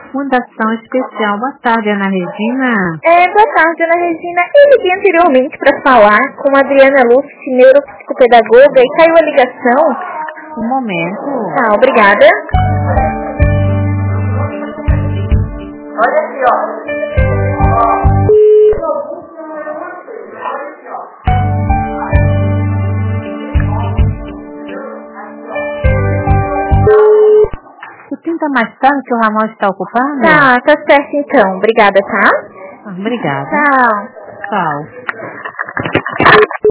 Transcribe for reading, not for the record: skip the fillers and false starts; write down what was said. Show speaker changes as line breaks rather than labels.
Fundação Especial. Boa tarde, Ana Regina.
Boa tarde, Ana Regina. Eu liguei anteriormente para falar com a Adriana Lúcia, neuropsicopedagoga, e caiu a ligação.
Um momento.
Tá, obrigada. Olha aqui, ó.
Tu tenta mais tarde que o Ramon está ocupado?
Tá certo então. Obrigada, tá?
Obrigada.
Tchau.
Tchau.